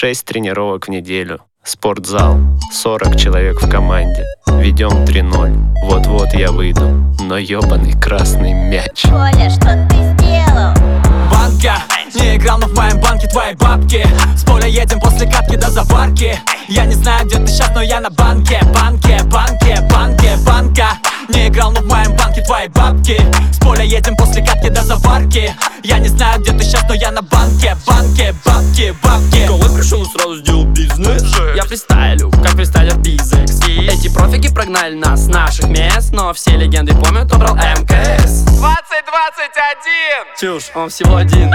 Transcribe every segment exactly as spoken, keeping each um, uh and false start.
Шесть тренировок в неделю, спортзал, сорок человек в команде. Ведем три ноль, вот-вот я выйду, но ёбаный красный мяч. Коля, что ты сделал? Банка, не играл, но в моем банке твои бабки. С поля едем после катки до заварки. Я не знаю, где ты сейчас, но я на банке. Банке, банке, банке, банка. Не играл, но в моем банке твои бабки. С поля едем после катки до заварки. Я не знаю, где ты сейчас, но я на банке. Банке, бабки, бабки. Коли пришел, сразу сделал бизнес. Я фристайлю, как фристайлер Бизекс. Эти профиги прогнали нас с наших мест, но все легенды помнят, кто брал МКС. двадцать двадцать один. Чушь, он всего один.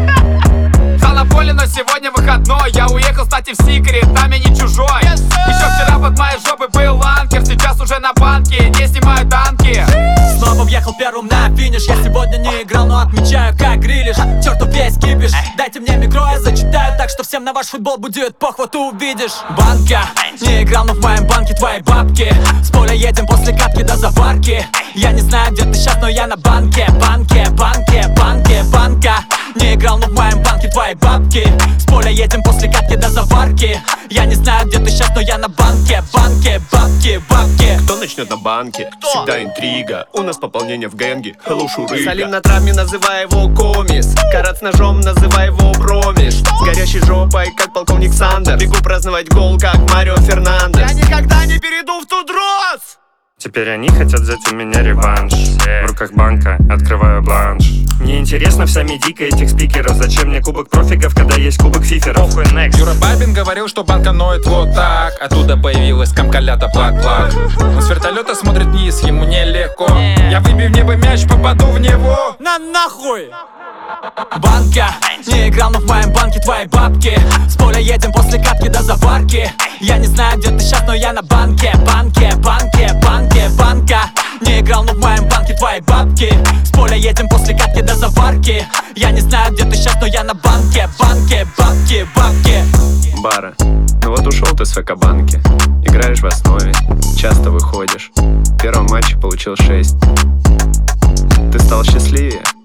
Стал на поле, но сегодня выходной. Я уехал, кстати, в секрет, там я не чужой. yes, Еще вчера под моей жопой был анкер, сейчас уже на банке, не снимаю танки. Снова въехал первым на финиш. Я сегодня не играл, но отмечаю, как грилишь. Черту весь кипиш. Дайте мне микро, я зачитаю так, что всем на ваш футбол будет похуй, ты увидишь. Банка, не играл, но в моем банке твои бабки. С поля едем после катки до заварки. Я не знаю, где ты сейчас, но я на банке. Банке, банке, банке, банка. Не играл, но в моем банке твои бабки. С поля едем после катки до заварки. Я не знаю, где ты сейчас, но я на банке. Банке, бабки, бабки. Кто начнет на банке? Всегда интрига. У нас пополнение в гэнге. Hello, шурыга. Салим на травме, называй его комис. Карат с ножом, называй его промиш. С горящей жопой, как полковник Сандерс. Бегу праздновать гол, как Марио Фернандес. Я никогда не перейду в тот роз. Теперь они хотят взять у меня реванш. В руках банка, открываю бланш. Мне интересна вся медика этих спикеров. Зачем мне кубок профигов, когда есть кубок фиферов? Похуй, next. Юра Бабин говорил, что банка ноет вот так. Оттуда появилась камкалята плак-плак. Он с вертолета смотрит вниз, ему нелегко. Я выбью в небо мяч, попаду в него. На нахуй! Банка, не играл, но в моем банке твои бабки. С поля едем после катки до заварки. Я не знаю, где ты сейчас, но я на банке. Банке, банке, банке, банка. Не играл, но в моем банке твои бабки. С поля едем после катки до заварки. Я не знаю, где ты сейчас, но я на банке. Банке, бабки, бабки. Бара, ну вот ушел ты с ФК-банки. Играешь в основе, часто выходишь. В первом матче получил шесть. Ты стал счастливее?